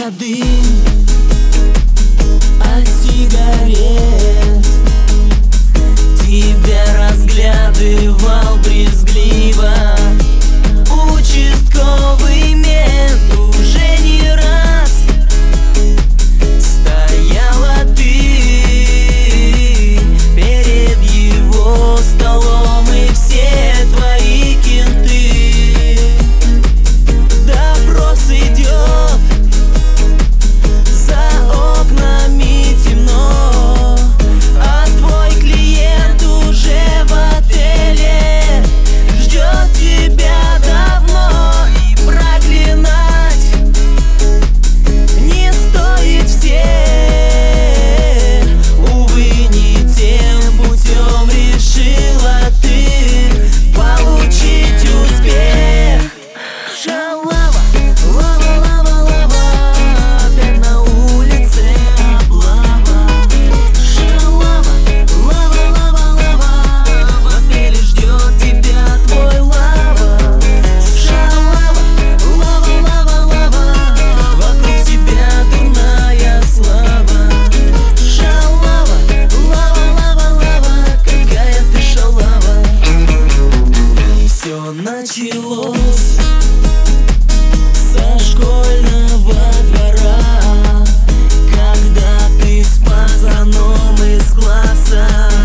дым от сигарет. Тебя разглядывал брезгливо участковый мент. Уже не раз стояла ты перед его столом, и все твои кенты. Допрос идет, за окнами темно, а твой клиент уже в отеле ждет тебя давно. И проклинать не стоит всех, увы, не тем путем решила ты получить успех. Шалава, лава, лава, лава, опять на улице облава. Шалава, лава, лава, лава, в отеле ждет тебя твой лава. Шалава, лава, лава, лава, вокруг тебя дурная слава. Шалава, лава, лава, лава, какая ты шалава. И все началось со школьного двора, когда ты с пацаном из класса